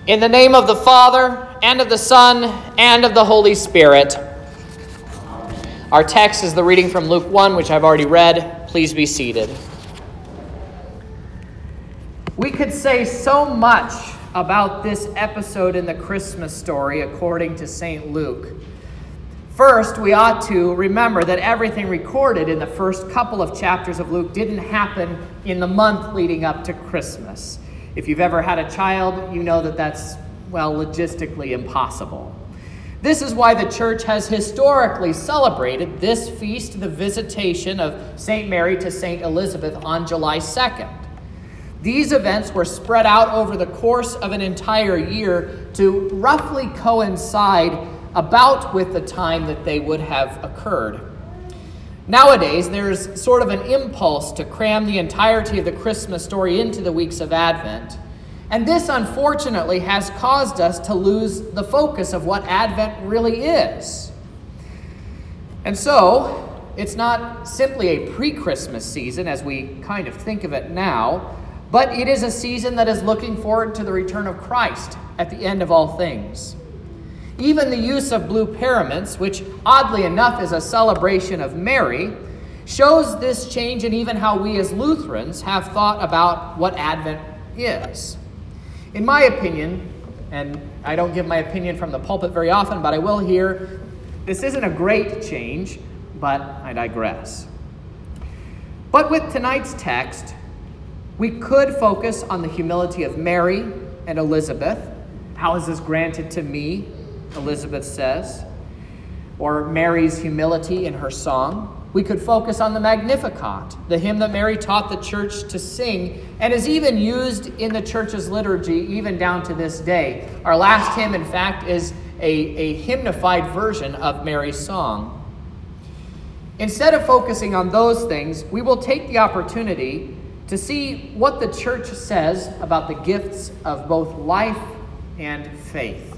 In the name of the Father, and of the Son, and of the Holy Spirit. Our text is the reading from Luke 1, which I've already read. Please be seated. We could say so much about this episode in the Christmas story according to St. Luke. First, we ought to remember that everything recorded in the first couple of chapters of Luke didn't happen in the month leading up to Christmas. If you've ever had a child, you know that that's, logistically impossible. This is why the church has historically celebrated this feast, the visitation of St. Mary to St. Elizabeth, on July 2nd. These events were spread out over the course of an entire year to roughly coincide about with the time that they would have occurred. Nowadays, there's sort of an impulse to cram the entirety of the Christmas story into the weeks of Advent. And this, unfortunately, has caused us to lose the focus of what Advent really is. And so, it's not simply a pre-Christmas season as we kind of think of it now, but it is a season that is looking forward to the return of Christ at the end of all things. Even the use of blue paraments, which oddly enough is a celebration of Mary, shows this change in even how we as Lutherans have thought about what Advent is. In my opinion, and I don't give my opinion from the pulpit very often, but I will here, this isn't a great change, but I digress. But with tonight's text, we could focus on the humility of Mary and Elizabeth. How is this granted to me? Elizabeth says, or Mary's humility in her song. We could focus on the Magnificat, the hymn that Mary taught the church to sing and is even used in the church's liturgy even down to this day. Our last hymn, in fact, is a hymnified version of Mary's song. Instead of focusing on those things, we will take the opportunity to see what the church says about the gifts of both life and faith.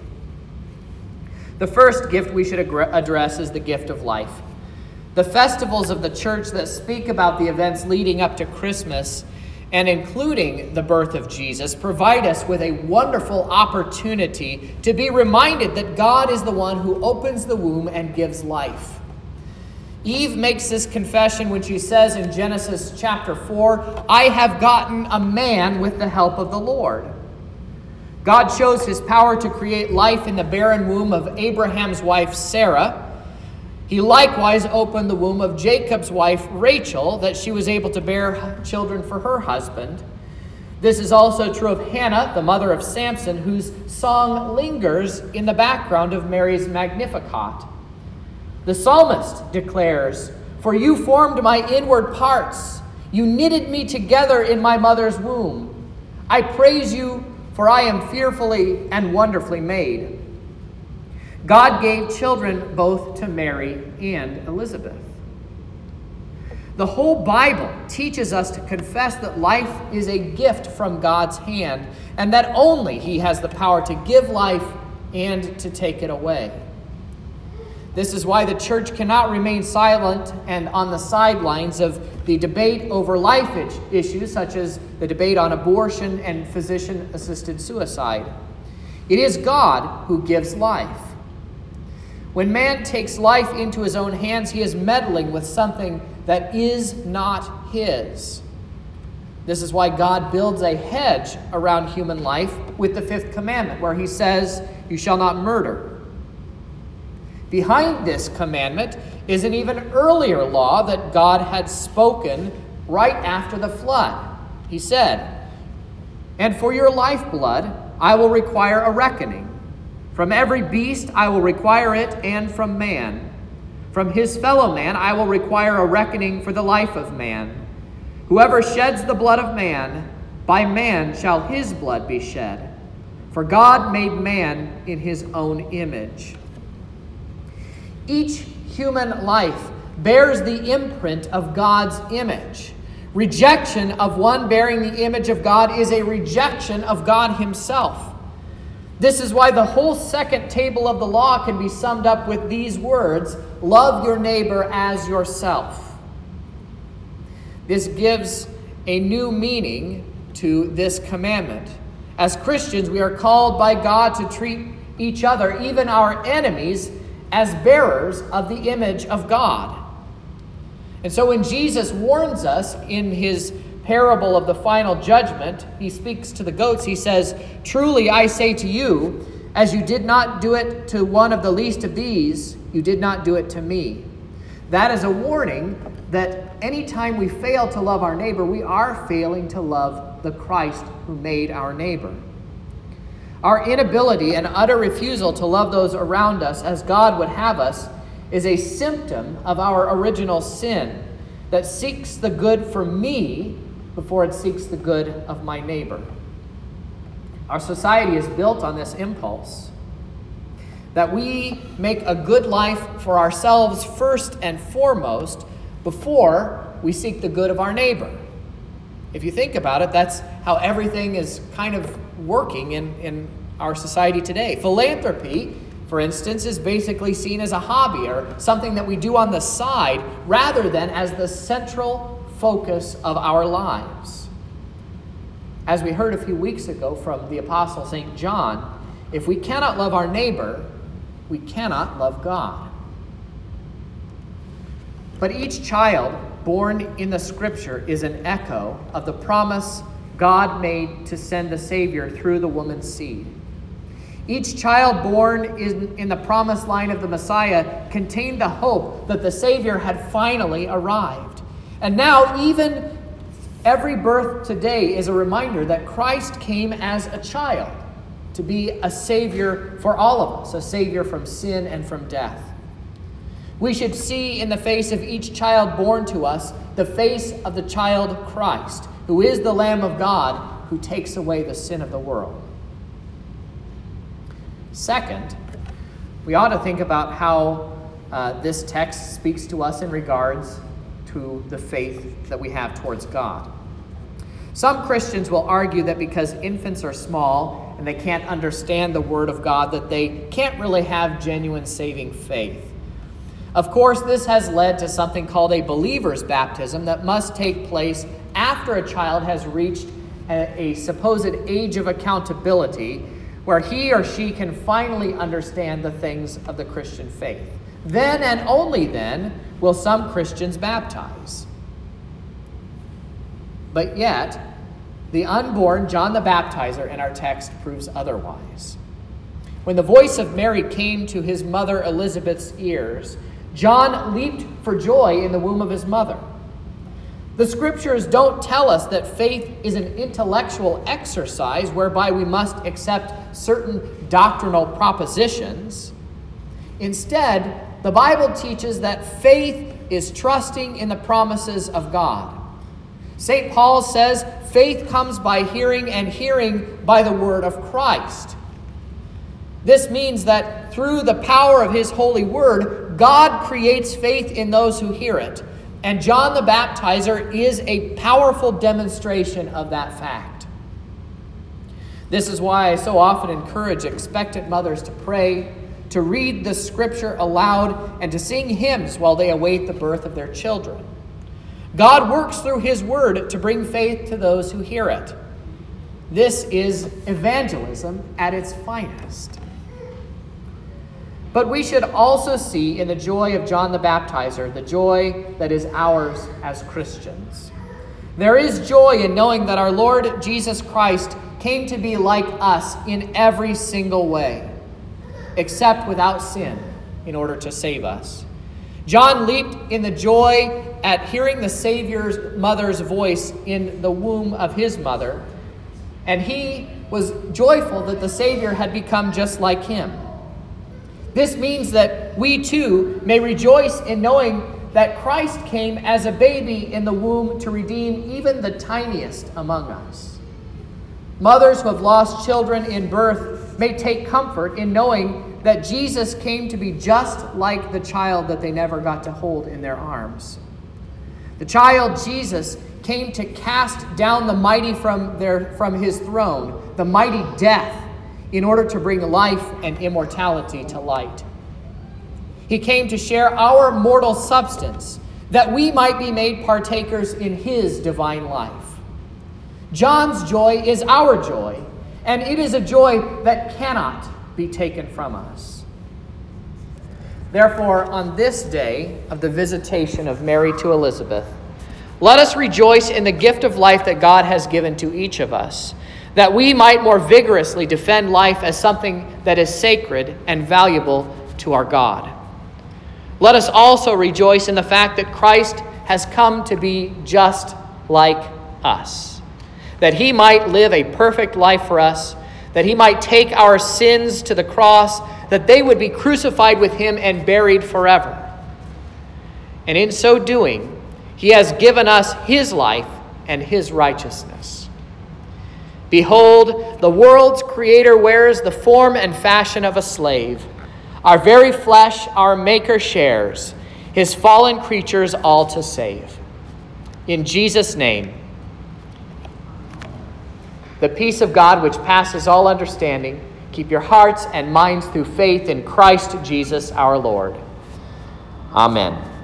The first gift we should address is the gift of life. The festivals of the church that speak about the events leading up to Christmas and including the birth of Jesus provide us with a wonderful opportunity to be reminded that God is the one who opens the womb and gives life. Eve makes this confession when she says in Genesis chapter 4, "I have gotten a man with the help of the Lord." God shows his power to create life in the barren womb of Abraham's wife Sarah. He likewise opened the womb of Jacob's wife Rachel, that she was able to bear children for her husband. This is also true of Hannah, the mother of Samson, whose song lingers in the background of Mary's Magnificat. The psalmist declares, "For you formed my inward parts. You knitted me together in my mother's womb. I praise you, for I am fearfully and wonderfully made." God gave children both to Mary and Elizabeth. The whole Bible teaches us to confess that life is a gift from God's hand, and that only He has the power to give life and to take it away. This is why the church cannot remain silent and on the sidelines of the debate over life issues, such as the debate on abortion and physician-assisted suicide. It is God who gives life. When man takes life into his own hands, he is meddling with something that is not his. This is why God builds a hedge around human life with the fifth commandment, where he says, "You shall not murder." Behind this commandment is an even earlier law that God had spoken right after the flood. He said, "And for your lifeblood I will require a reckoning. From every beast I will require it, and from man. From his fellow man I will require a reckoning for the life of man. Whoever sheds the blood of man, by man shall his blood be shed. For God made man in his own image." Each human life bears the imprint of God's image. Rejection of one bearing the image of God is a rejection of God himself. This is why the whole second table of the law can be summed up with these words, "Love your neighbor as yourself." This gives a new meaning to this commandment, As Christians, we are called by God to treat each other, even our enemies, as bearers of the image of God. And so when Jesus warns us in his parable of the final judgment, he speaks to the goats. He says, "Truly I say to you, as you did not do it to one of the least of these, you did not do it to me." That is a warning that anytime we fail to love our neighbor, we are failing to love the Christ who made our neighbor. Our inability and utter refusal to love those around us as God would have us is a symptom of our original sin that seeks the good for me before it seeks the good of my neighbor. Our society is built on this impulse that we make a good life for ourselves first and foremost before we seek the good of our neighbor. If you think about it, that's how everything is kind of working in our society today. Philanthropy, for instance, is basically seen as a hobby or something that we do on the side rather than as the central focus of our lives. As we heard a few weeks ago from the Apostle St. John, if we cannot love our neighbor, we cannot love God. But each child born in the Scripture is an echo of the promise God made to send the Savior through the woman's seed. Each child born in the promised line of the Messiah contained the hope that the Savior had finally arrived. And now even every birth today is a reminder that Christ came as a child to be a Savior for all of us, a Savior from sin and from death. We should see in the face of each child born to us the face of the child Christ, who is the Lamb of God who takes away the sin of the world. Second, we ought to think about how this text speaks to us in regards to the faith that we have towards God. Some Christians will argue that because infants are small and they can't understand the Word of God, that they can't really have genuine saving faith. Of course, this has led to something called a believer's baptism that must take place after a child has reached a supposed age of accountability, where he or she can finally understand the things of the Christian faith. Then and only then will some Christians baptize. But yet, the unborn John the Baptizer in our text proves otherwise. When the voice of Mary came to his mother Elizabeth's ears, John leaped for joy in the womb of his mother. The Scriptures don't tell us that faith is an intellectual exercise whereby we must accept certain doctrinal propositions. Instead, the Bible teaches that faith is trusting in the promises of God. St. Paul says, faith comes by hearing, and hearing by the word of Christ. This means that through the power of his holy word, God creates faith in those who hear it. And John the Baptizer is a powerful demonstration of that fact. This is why I so often encourage expectant mothers to pray, to read the Scripture aloud, and to sing hymns while they await the birth of their children. God works through his word to bring faith to those who hear it. This is evangelism at its finest. But we should also see in the joy of John the Baptizer the joy that is ours as Christians. There is joy in knowing that our Lord Jesus Christ came to be like us in every single way, except without sin, in order to save us. John leaped in the joy at hearing the Savior's mother's voice in the womb of his mother, and he was joyful that the Savior had become just like him. This means that we too may rejoice in knowing that Christ came as a baby in the womb to redeem even the tiniest among us. Mothers who have lost children in birth may take comfort in knowing that Jesus came to be just like the child that they never got to hold in their arms. The child Jesus came to cast down the mighty from his throne, the mighty death, in order to bring life and immortality to light. He came to share our mortal substance, that we might be made partakers in his divine life. John's joy is our joy, and it is a joy that cannot be taken from us. Therefore, on this day of the visitation of Mary to Elizabeth, let us rejoice in the gift of life that God has given to each of us, that we might more vigorously defend life as something that is sacred and valuable to our God. Let us also rejoice in the fact that Christ has come to be just like us, that he might live a perfect life for us, that he might take our sins to the cross, that they would be crucified with him and buried forever. And in so doing, he has given us his life and his righteousness. Behold, the world's creator wears the form and fashion of a slave. Our very flesh our Maker shares, his fallen creatures all to save. In Jesus' name, the peace of God which passes all understanding, keep your hearts and minds through faith in Christ Jesus our Lord. Amen.